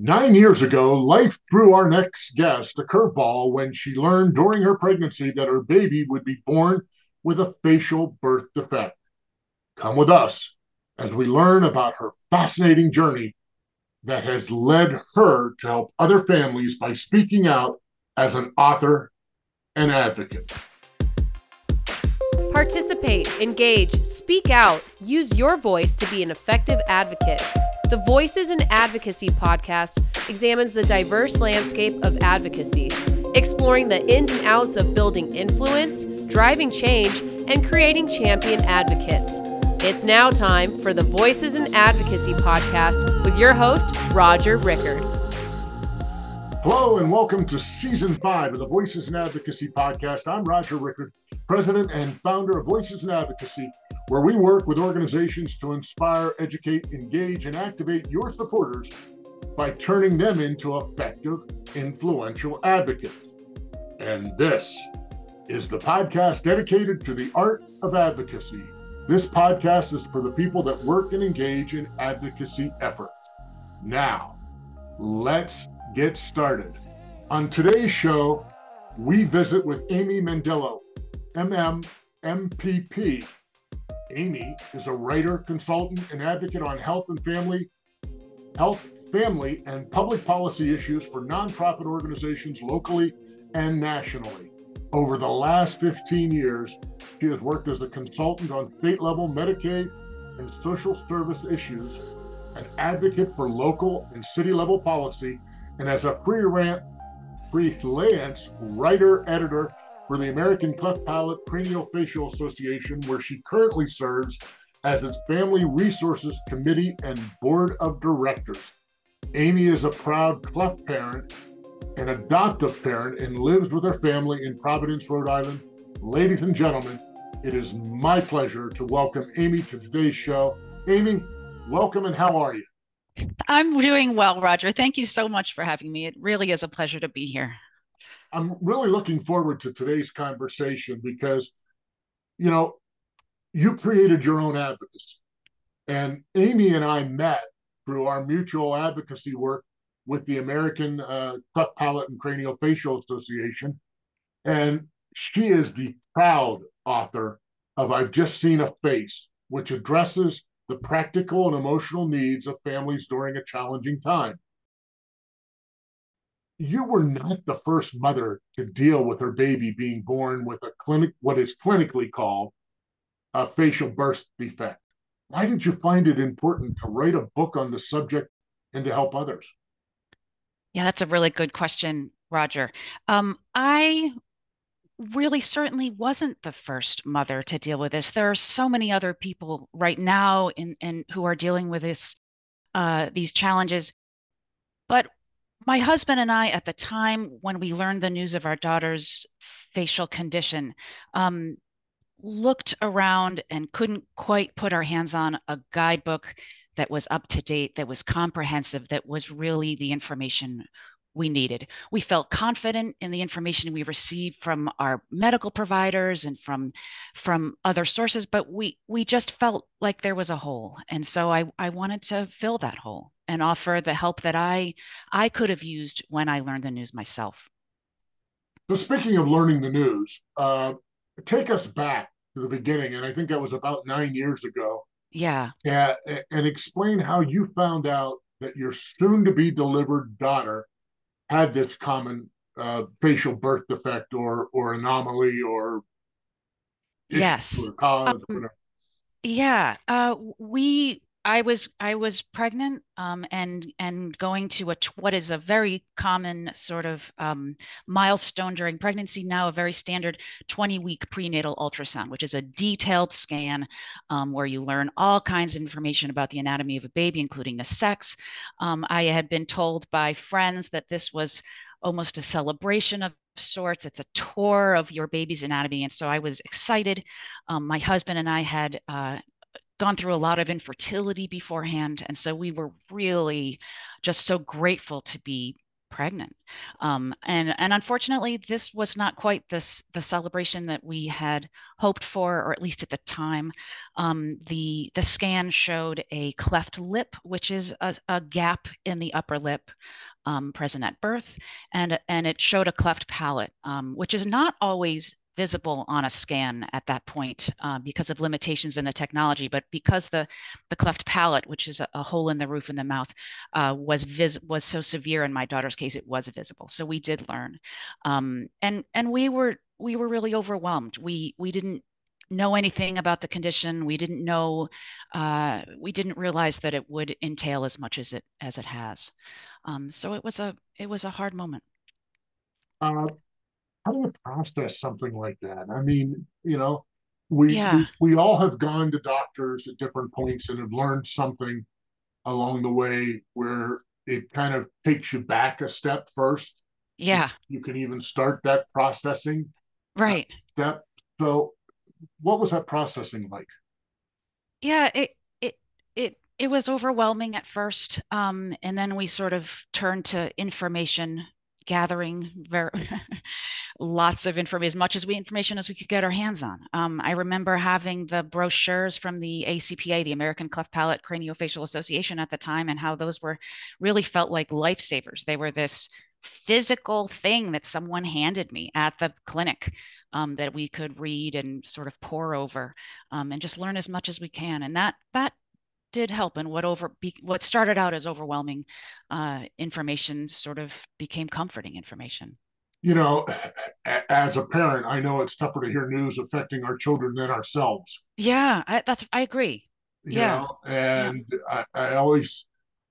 9 years ago, life threw our next guest a curveball when she learned during her pregnancy that her baby would be born with a facial birth defect. Come with us as we learn about her fascinating journey that has led her to help other families by speaking out as an author and advocate. Participate, engage, speak out, use your voice to be an effective advocate. The Voices in Advocacy podcast examines the diverse landscape of advocacy, exploring the ins and outs of building influence, driving change, and creating champion advocates. It's now time for the Voices in Advocacy podcast with your host, Roger Rickard. Hello and welcome to Season 5 of the Voices in Advocacy podcast. I'm Roger Rickard, President and founder of Voices in Advocacy, where we work with organizations to inspire, educate, engage, and activate your supporters by turning them into effective, influential advocates. And this is the podcast dedicated to the art of advocacy. This podcast is for the people that work and engage in advocacy efforts. Now, let's get started. On today's show, we visit with Amy Mendillo, MPP. Amy is a writer, consultant, and advocate on health, family, and public policy issues for nonprofit organizations locally and nationally. Over the last 15 years, she has worked as a consultant on state-level Medicaid and social service issues, an advocate for local and city-level policy, and as a freelance writer-editor for the American Cleft Palate Craniofacial Association, where she currently serves as its Family Resources Committee and Board of Directors. Amy is a proud cleft parent, an adoptive parent, and lives with her family in Providence, Rhode Island. Ladies and gentlemen, it is my pleasure to welcome Amy to today's show. Amy, welcome, and how are you? I'm doing well, Roger. Thank you so much for having me. It really is a pleasure to be here. I'm really looking forward to today's conversation because, you created your own advocacy. And Amy and I met through our mutual advocacy work with the American Cleft Palate and Craniofacial Association. And she is the proud author of I've Just Seen a Face, which addresses the practical and emotional needs of families during a challenging time. You were not the first mother to deal with her baby being born with what is clinically called a facial birth defect. Why did you find it important to write a book on the subject and to help others? Yeah, that's a really good question, Roger. I really certainly wasn't the first mother to deal with this. There are so many other people right now in who are dealing with these challenges. But my husband and I, at the time when we learned the news of our daughter's facial condition, looked around and couldn't quite put our hands on a guidebook that was up to date, that was comprehensive, that was really the information we needed. We felt confident in the information we received from our medical providers and from other sources, but we just felt like there was a hole. And so I wanted to fill that hole and offer the help that I could have used when I learned the news myself. So speaking of learning the news, take us back to the beginning, and I think that was about 9 years ago. Yeah. And explain how you found out that your soon-to-be delivered daughter had this common facial birth defect or anomaly or yes or cause or whatever. Yeah, I was pregnant and going to what is a very common sort of milestone during pregnancy, now a very standard 20-week prenatal ultrasound, which is a detailed scan where you learn all kinds of information about the anatomy of a baby, including the sex. I had been told by friends that this was almost a celebration of sorts. It's a tour of your baby's anatomy. And so I was excited. My husband and I had gone through a lot of infertility beforehand. And so we were really just so grateful to be pregnant. And unfortunately, this was not quite the celebration that we had hoped for, or at least at the time. The scan showed a cleft lip, which is a gap in the upper lip present at birth, and it showed a cleft palate, which is not always visible on a scan at that point because of limitations in the technology, but because the cleft palate, which is a hole in the roof in the mouth, was so severe in my daughter's case, it was visible. So we did learn, and we were really overwhelmed. We didn't know anything about the condition. We didn't know, we didn't realize that it would entail as much as it has. So it was a hard moment. Uh, how do you process something like that? I mean, we, Yeah, we we all have gone to doctors at different points and have learned something along the way where it kind of takes you back a step first. yeah, You can even start that processing right. step. So, what was that processing like? Yeah, it was overwhelming at first, and then we sort of turned to information gathering, very lots of information, as much as information as we could get our hands on. I remember having the brochures from the ACPA, the American Cleft Palate Craniofacial Association at the time, and how those were really felt like lifesavers. They were this physical thing that someone handed me at the clinic, that we could read and sort of pore over, and just learn as much as we can. And that did help. And what started out as overwhelming information sort of became comforting information. You know, as a parent, I know it's tougher to hear news affecting our children than ourselves. Yeah, I agree. Yeah, yeah, And I always,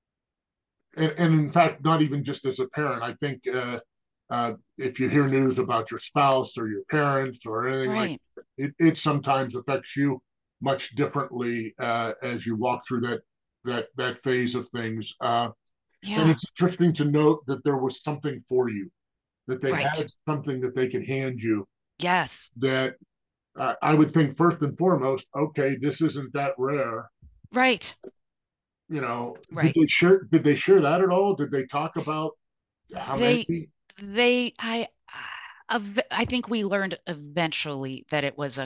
and in fact, not even just as a parent, I think if you hear news about your spouse or your parents or anything like right. that, it sometimes affects you much differently as you walk through that phase of things. And Yeah, it's interesting to note that there was something for you, that they right. had something that they could hand you Yes, that I would think first and foremost, okay, this isn't that rare. right, Did right. they share that at all? Did they talk about how They, many? they, I think we learned eventually that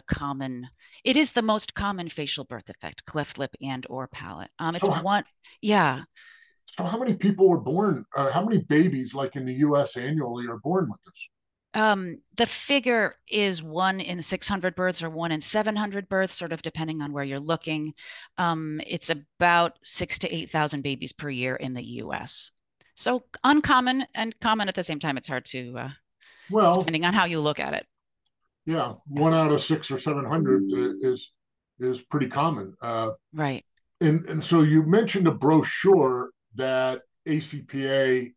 it is the most common facial birth defect, cleft lip and or palate. It's So one, yeah. so how many people were born? How many babies, like in the U.S. annually, are born with this? The figure is 1 in 600 births or 1 in 700 births, sort of depending on where you're looking. It's about 6 to 8 thousand babies per year in the U.S. So uncommon and common at the same time. It's hard to, it's Well, depending on how you look at it. yeah, Yeah, 1 out of 600 or 700 is pretty common. right. And so you mentioned a brochure that ACPA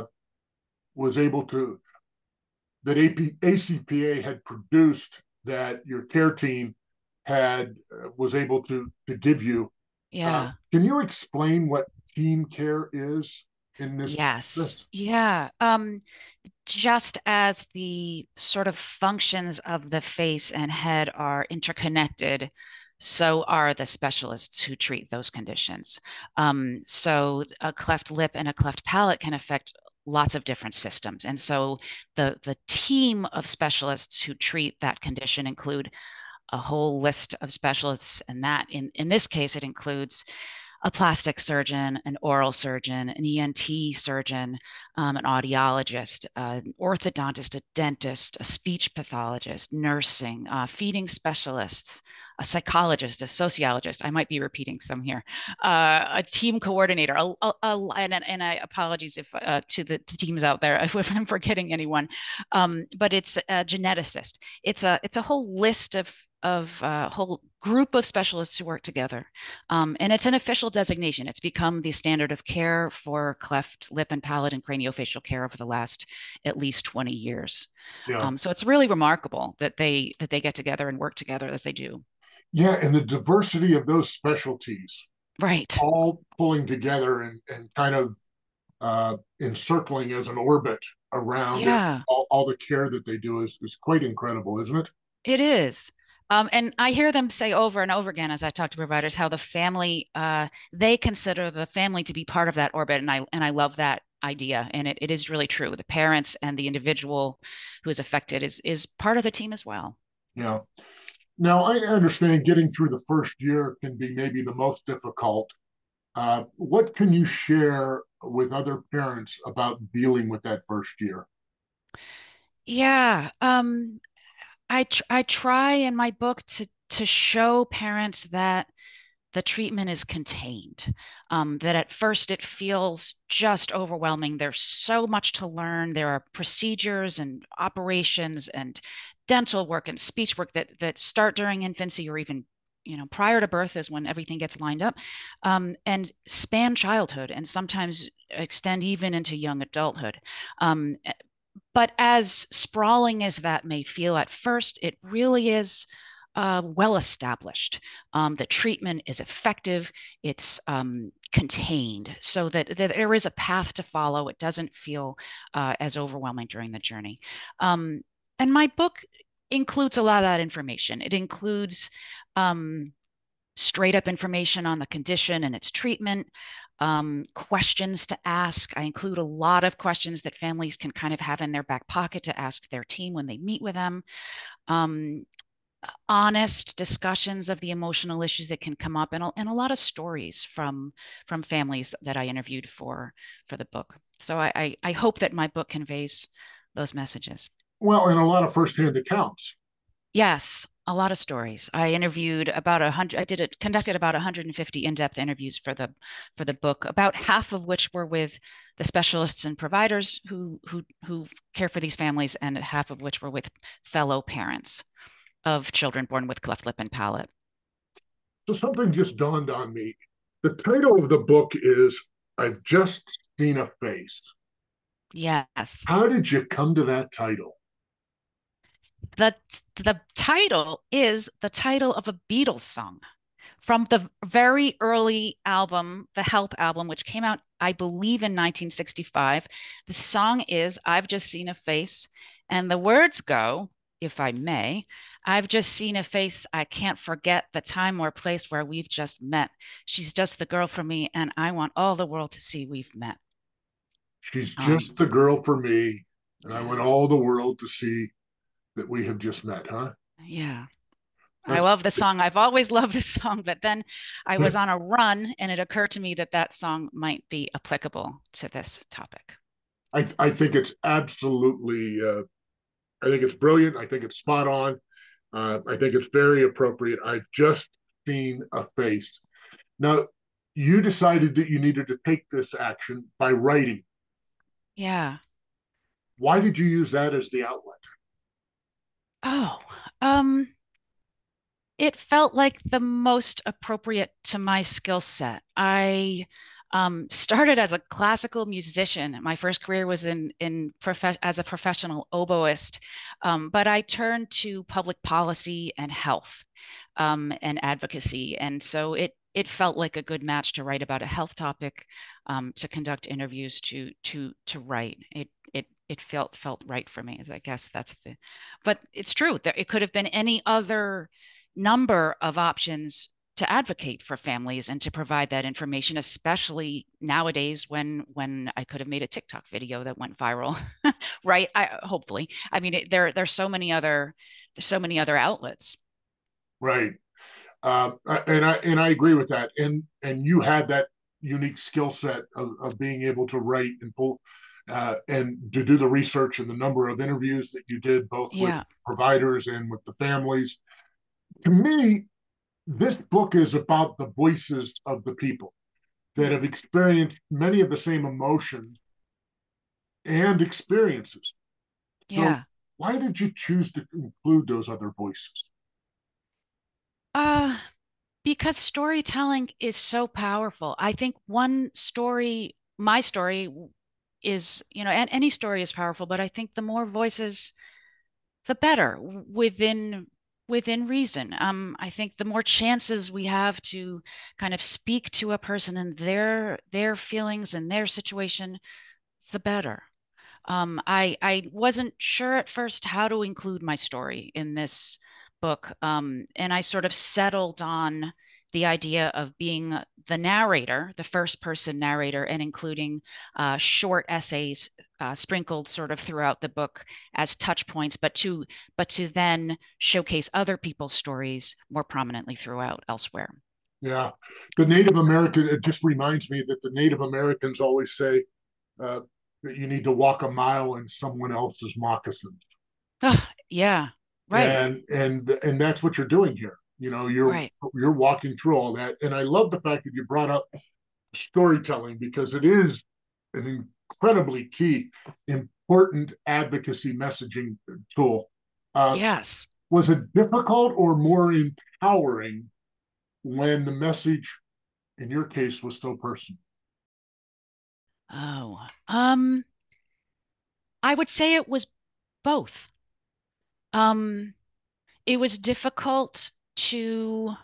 was able to that ACPA had produced that your care team had was able to give you. Yeah. Can you explain what team care is in this Yes. process? Yeah. Just as the sort of functions of the face and head are interconnected, so are the specialists who treat those conditions. So a cleft lip and a cleft palate can affect lots of different systems. And so the team of specialists who treat that condition include a whole list of specialists, and that in this case it includes a plastic surgeon, an oral surgeon, an ENT surgeon, an audiologist, an orthodontist, a dentist, a speech pathologist, nursing, feeding specialists, a psychologist, a sociologist. I might be repeating some here. A team coordinator, and I apologies if to the teams out there if I'm forgetting anyone, but it's a geneticist. It's a whole list of a whole group of specialists who work together. And it's an official designation. It's become the standard of care for cleft lip and palate and craniofacial care over the last at least 20 years. Yeah, So it's really remarkable that they get together and work together as they do. yeah, and the diversity of those specialties Right. all pulling together and kind of encircling as an orbit around it. Yeah, All the care that they do is quite incredible, isn't it? it is. And I hear them say over and over again as I talk to providers how the family, they consider the family to be part of that orbit, and I love that idea, and it is really true. The parents and the individual who is affected is part of the team as well. Yeah. Now, I understand getting through the first year can be maybe the most difficult. What can you share with other parents about dealing with that first year? Yeah, I try in my book to show parents that the treatment is contained. That at first it feels just overwhelming. There's so much to learn. There are procedures and operations and dental work and speech work that start during infancy or even prior to birth is when everything gets lined up, and span childhood and sometimes extend even into young adulthood. Um, but as sprawling as that may feel at first, it really is well established. The treatment is effective, it's contained, so that there is a path to follow. It doesn't feel as overwhelming during the journey. Um, and my book includes a lot of that information. It includes straight up information on the condition and its treatment, questions to ask. I include a lot of questions that families can kind of have in their back pocket to ask their team when they meet with them. Um, Honest discussions of the emotional issues that can come up, and a lot of stories from families that I interviewed for the book. So I hope that my book conveys those messages. Well, and a lot of firsthand accounts. Yes, a lot of stories. I interviewed about 100. Conducted about 150 in-depth interviews for the book, about half of which were with the specialists and providers who care for these families, and half of which were with fellow parents of children born with cleft lip and palate. So something just dawned on me. The title of the book is I've Just Seen a Face. Yes. How did you come to that title? The the title is the title of a Beatles song from the very early album, the Help album, which came out, I believe, in 1965. The song is I've Just Seen a Face, and the words go, if I may, I've just seen a face I can't forget, the time or place where we've just met. She's just the girl for me, and I want all the world to see we've met. She's just Um, the girl for me, and I want yeah, all the world to see that we have just met, huh? yeah. I That's love the song. I've always loved this song, but then I was on a run and it occurred to me that that song might be applicable to this topic. I think it's absolutely I think it's brilliant. I think it's spot on. I think it's very appropriate. I've just seen a face. Now, you decided that you needed to take this action by writing. Yeah. Why did you use that as the outlet? Oh, um, it felt like the most appropriate to my skill set. I started as a classical musician. My first career was as a professional oboist, but I turned to public policy and health, and advocacy, and so it felt like a good match to write about a health topic, to conduct interviews, to write. It felt right for me. I guess that's the, but it's true that it could have been any other number of options to advocate for families and to provide that information, especially nowadays when I could have made a TikTok video that went viral, right? Hopefully, I mean, there's so many other outlets. Right. And I agree with that. And you had that unique skill set of being able to write and pull and to do the research and the number of interviews that you did, both with Yeah, providers and with the families. To me, this book is about the voices of the people that have experienced many of the same emotions and experiences. So, yeah. why did you choose to include those other voices? Uh, because storytelling is so powerful. I think one story, my story, is, and any story is powerful, but I think the more voices, the better within reason. I think the more chances we have to kind of speak to a person and their feelings and their situation, the better. I wasn't sure at first how to include my story in this book, and I sort of settled on the idea of being the narrator, the first person narrator, and including short essays sprinkled sort of throughout the book as touch points, but to then showcase other people's stories more prominently throughout elsewhere. Yeah. The Native American, it just reminds me that the Native Americans always say that you need to walk a mile in someone else's moccasins. Oh, yeah, right. And that's what you're doing here. You know, Right. you're walking through all that. And I love the fact that you brought up storytelling because it is an incredibly key, important advocacy messaging tool. Yes. Was it difficult or more empowering when the message, in your case, was so personal? Oh, I would say it was both. Um, it was difficult to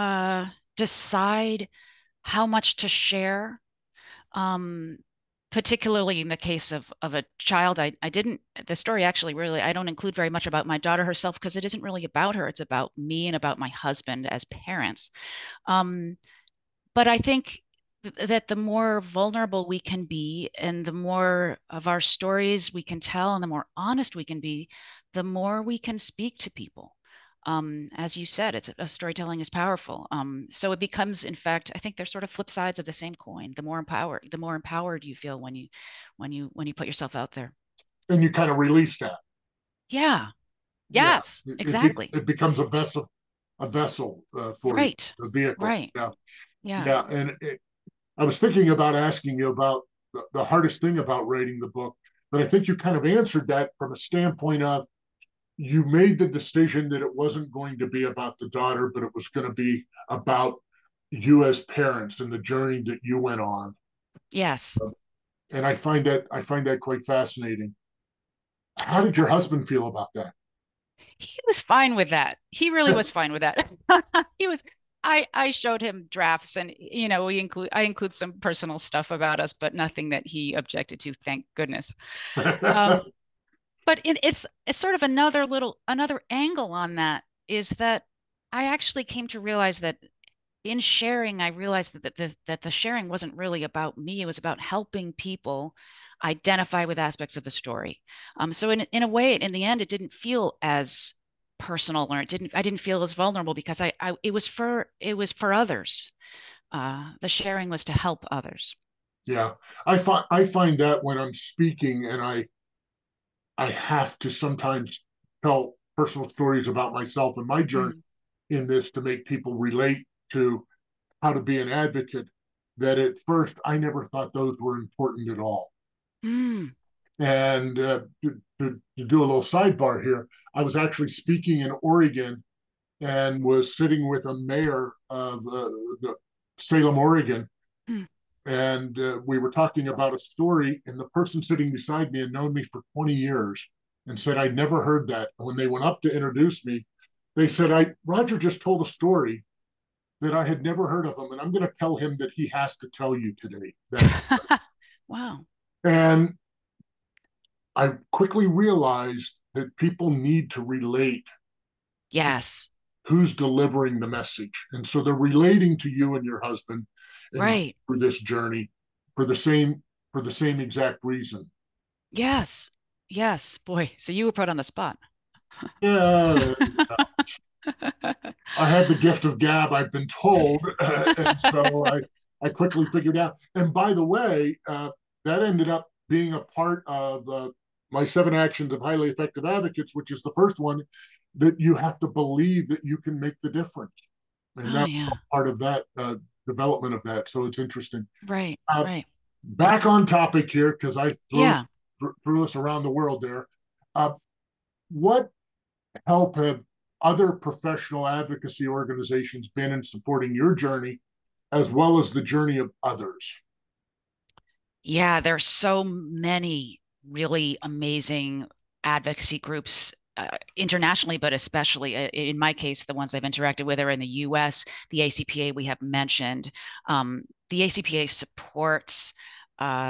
decide how much to share. Um, Particularly in the case of a child, I didn't, the story actually really, I don't include very much about my daughter herself because it isn't really about her. It's about me and about my husband as parents. Um, but I think that the more vulnerable we can be and the more of our stories we can tell and the more honest we can be, the more we can speak to people. As you said, storytelling is powerful. So it becomes, in fact, I think they're sort of flip sides of the same coin. The more empowered you feel when you put yourself out there. And you kind of release that. Yeah. Yeah, Yes, exactly. it becomes a vessel for you, Right. a vehicle. Right. Yeah, Yeah. yeah. I was thinking about asking you about the hardest thing about writing the book, but I think you kind of answered that from a standpoint of you made the decision that it wasn't going to be about the daughter, but it was going to be about you as parents and the journey that you went on. Yes. And I find that quite fascinating. How did your husband feel about that? He was fine with that. He really was fine with that. He was I showed him drafts and I include some personal stuff about us, but nothing that he objected to, thank goodness. Um, but it's sort of another angle on that is that I actually came to realize that in sharing, I realized that the sharing wasn't really about me. It was about helping people identify with aspects of the story. So in a way, in the end, it didn't feel as personal, or I didn't feel as vulnerable because it was for others. The sharing was to help others. Yeah, I find that when I'm speaking and I have to sometimes tell personal stories about myself and my journey Mm. in this to make people relate to how to be an advocate. That at first I never thought those were important at all. Mm. And to do a little sidebar here, I was actually speaking in Oregon and was sitting with a mayor of the Salem, Oregon, Mm. and we were talking about a story, and the person sitting beside me had known me for 20 years and said I'd never heard that. And when they went up to introduce me, they said, Roger just told a story that I had never heard of him, and I'm going to tell him that he has to tell you today. Wow. And I quickly realized that people need to relate to Yes. who's delivering the message. And so they're relating to you and your husband and Right. for this journey for the same exact reason. Yes. Yes. Boy, so you were put on the spot. Yeah, I have the gift of gab, I've been told. And so I quickly figured out. And by the way, that ended up being a part of my 7 actions of highly effective advocates, which is the first one that you have to believe that you can make the difference. And Oh that's yeah. part of that development of that. So it's interesting. Right. Uh, Right. Back on topic here, because I Yeah. threw us around the world there. Uh, what help have other professional advocacy organizations been in supporting your journey as well as the journey of others? Yeah, there's so many really amazing advocacy groups internationally, but especially in my case, the ones I've interacted with are in the US, the ACPA we have mentioned. The ACPA supports uh,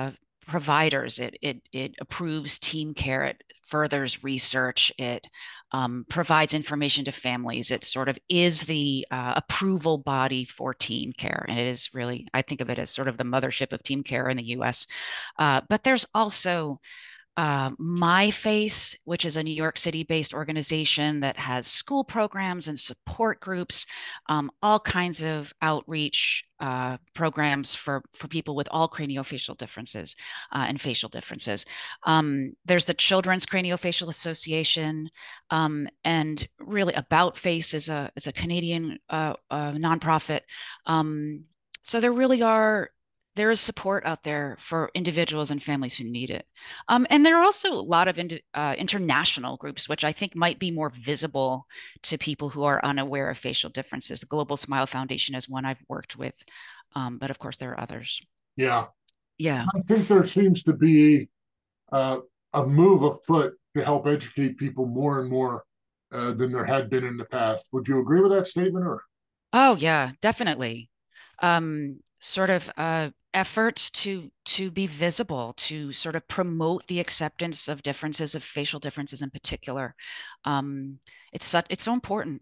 providers. It approves team care. It furthers research. It provides information to families. It sort of is the approval body for team care, and it is really, I think of it as sort of the mothership of team care in the U.S. But there's also MyFace, which is a New York City-based organization that has school programs and support groups, all kinds of outreach programs for people with all craniofacial differences and facial differences. There's the Children's Craniofacial Association, and really About Face is a Canadian nonprofit. So there is support out there for individuals and families who need it. And there are also a lot of international groups, which I think might be more visible to people who are unaware of facial differences. The Global Smile Foundation is one I've worked with, but of course there are others. Yeah. Yeah. I think there seems to be a move afoot to help educate people more and more than there had been in the past. Would you agree with that statement? Or Oh, yeah, definitely. Sort of efforts to be visible, to sort of promote the acceptance of differences, of facial differences in particular. It's so important.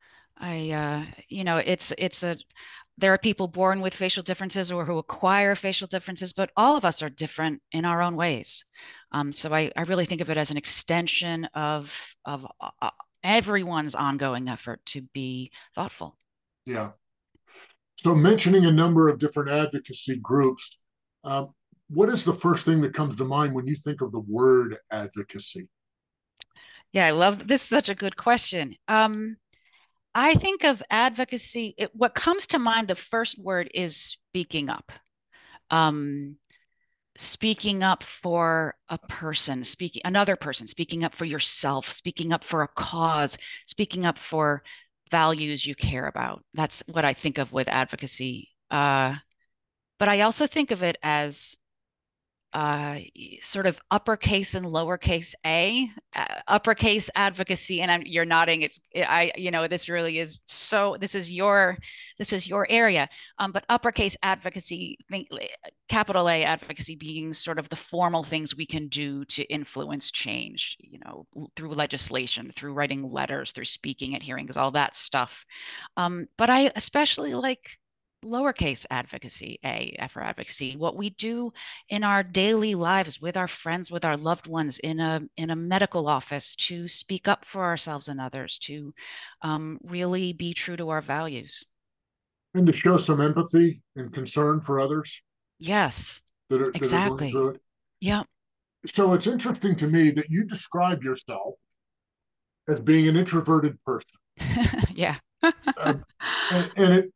There are people born with facial differences or who acquire facial differences, but all of us are different in our own ways. So I really think of it as an extension of everyone's ongoing effort to be thoughtful. yeah. So, mentioning a number of different advocacy groups, uh, what is the first thing that comes to mind when you think of the word advocacy? Yeah, I love this. Is such a good question. I think of advocacy. What comes to mind, the first word is speaking up. Um, Speaking up for a person, another person, speaking up for yourself, speaking up for a cause, speaking up for values you care about. That's what I think of with advocacy. But I also think of it as uh, sort of uppercase and lowercase a, uppercase advocacy. And you're nodding. This really is so. This is your area. But uppercase advocacy, capital A advocacy being sort of the formal things we can do to influence change. Through legislation, through writing letters, through speaking at hearings, all that stuff. But I especially like lowercase advocacy, A for advocacy, what we do in our daily lives with our friends, with our loved ones in a medical office to speak up for ourselves and others, to really be true to our values. And to show some empathy and concern for others Yes, that are going exactly. through it. Yeah. So it's interesting to me that you describe yourself as being an introverted person. Yeah. Um, and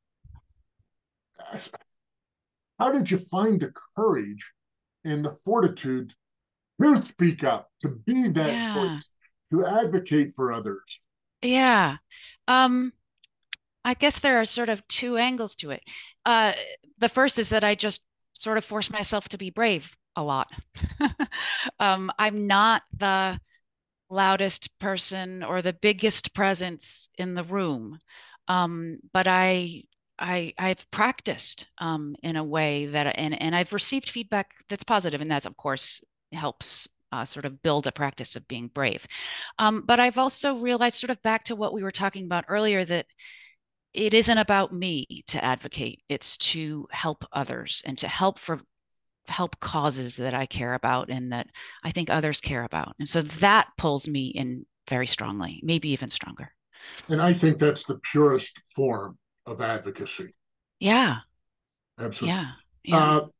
how did you find the courage and the fortitude to speak up, to be that Yeah. voice, to advocate for others? Yeah. Um, I guess there are sort of two angles to it. Uh, the first is that I just sort of force myself to be brave a lot. I'm not the loudest person or the biggest presence in the room, but I've practiced in a way that, and I've received feedback that's positive, and that's of course helps sort of build a practice of being brave. But I've also realized, sort of back to what we were talking about earlier, that it isn't about me to advocate. It's to help others and to help causes that I care about and that I think others care about. And so that pulls me in very strongly, maybe even stronger. And I think that's the purest form of advocacy. Yeah. Absolutely. Yeah. Yeah. Uh,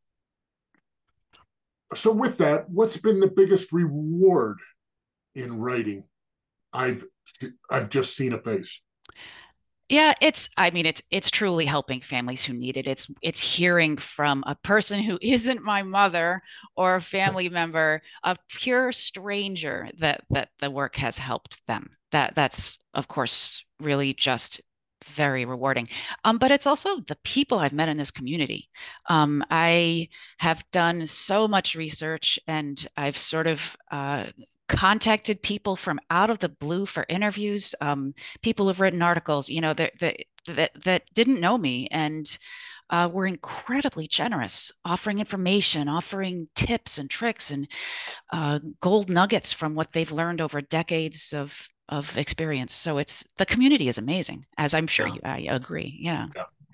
so, with that, what's been the biggest reward in writing? I've I've just seen a face. Yeah, it's truly helping families who need it. It's hearing from a person who isn't my mother or a family member, a pure stranger, that the work has helped them. That's of course really just very rewarding. But it's also the people I've met in this community. I have done so much research, and I've sort of contacted people from out of the blue for interviews. People who've written articles, that didn't know me, and were incredibly generous, offering information, offering tips and tricks and gold nuggets from what they've learned over decades of experience. So the community is amazing, as I'm sure I agree. Yeah.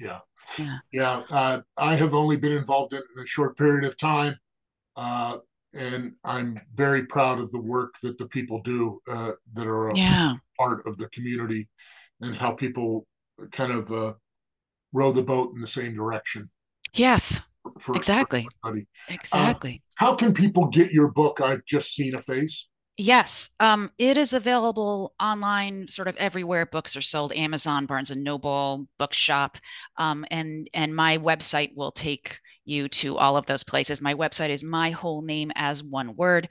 I have only been involved in a short period of time, and I'm very proud of the work that the people do that are a part of the community, and how people kind of row the boat in the same direction. Yes, exactly. Exactly. How can people get your book, I've Just Seen a Face? Yes, it is available online, sort of everywhere books are sold: Amazon, Barnes and Noble, Bookshop, and my website will take you to all of those places. My website is my whole name as one word,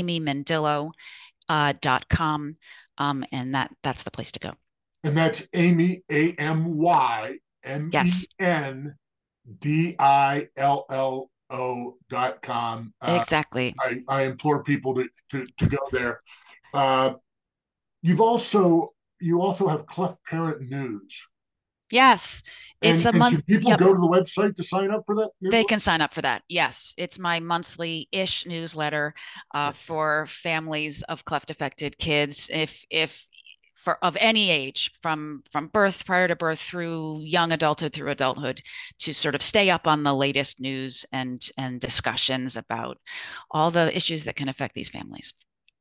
amymendillo.com, and that's the place to go. And that's Amy, AMYMENDILLO.com. Exactly. I implore people to go there. You also have Cleft Parent News. Yes, it's a month. Can people go to the website to sign up for that? They can sign up for that. Yes, it's my monthly-ish newsletter for families of cleft-affected kids. If of any age, from birth, prior to birth, through young adulthood, through adulthood, to sort of stay up on the latest news and discussions about all the issues that can affect these families.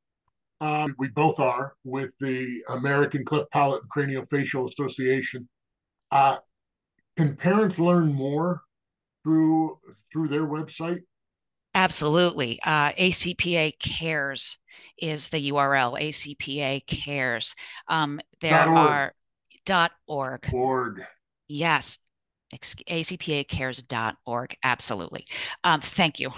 We both are with the American Cleft Palate and Craniofacial Association. Can parents learn more through their website? Absolutely. ACPA Cares is the URL, ACPA Cares. There are .org. Yes. ACPAcares.org. Absolutely. Thank you.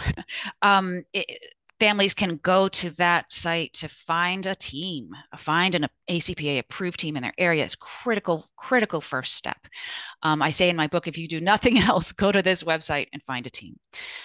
Families can go to that site to find a team, find an ACPA approved team in their area. It's critical first step. I say in my book, if you do nothing else, go to this website and find a team.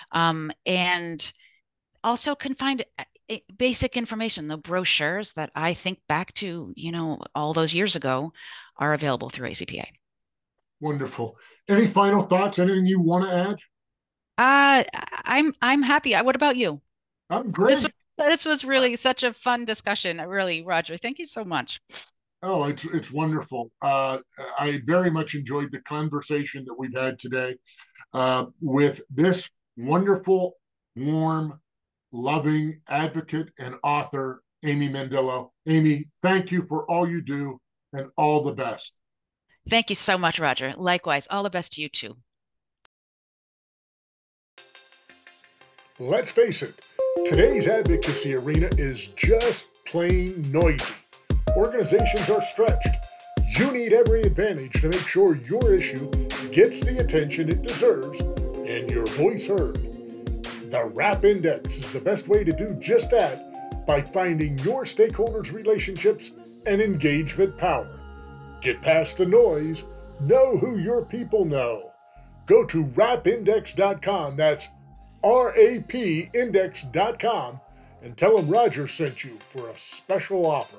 And also can find basic information. The brochures that I think back to, all those years ago are available through ACPA. Wonderful. Any final thoughts? Anything you want to add? I'm happy. What about you? I'm great. This was really such a fun discussion. Really, Roger. Thank you so much. Oh, it's wonderful. I very much enjoyed the conversation that we've had today with this wonderful, warm, loving advocate and author, Amy Mendillo. Amy, thank you for all you do and all the best. Thank you so much, Roger. Likewise, all the best to you too. Let's face it, today's advocacy arena is just plain noisy. Organizations are stretched. You need every advantage to make sure your issue gets the attention it deserves and your voice heard. The RAP Index is the best way to do just that by finding your stakeholders' relationships and engagement power. Get past the noise. Know who your people know. Go to rapindex.com. That's rapindex.com and tell them Roger sent you for a special offer.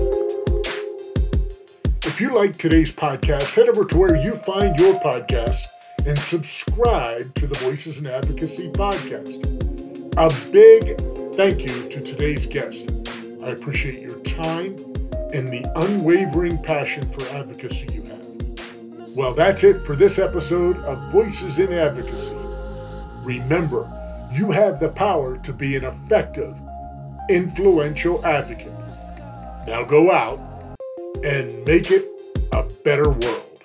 If you like today's podcast, head over to where you find your podcasts and subscribe to the Voices in Advocacy podcast. A big thank you to today's guest. I appreciate your time and the unwavering passion for advocacy you have. Well, that's it for this episode of Voices in Advocacy. Remember, you have the power to be an effective, influential advocate. Now go out and make it a better world.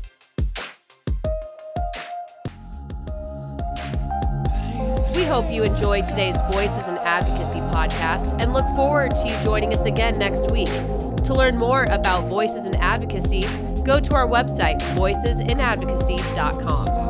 We hope you enjoyed today's Voices in Advocacy podcast and look forward to you joining us again next week. To learn more about Voices in Advocacy, go to our website, voicesinadvocacy.com.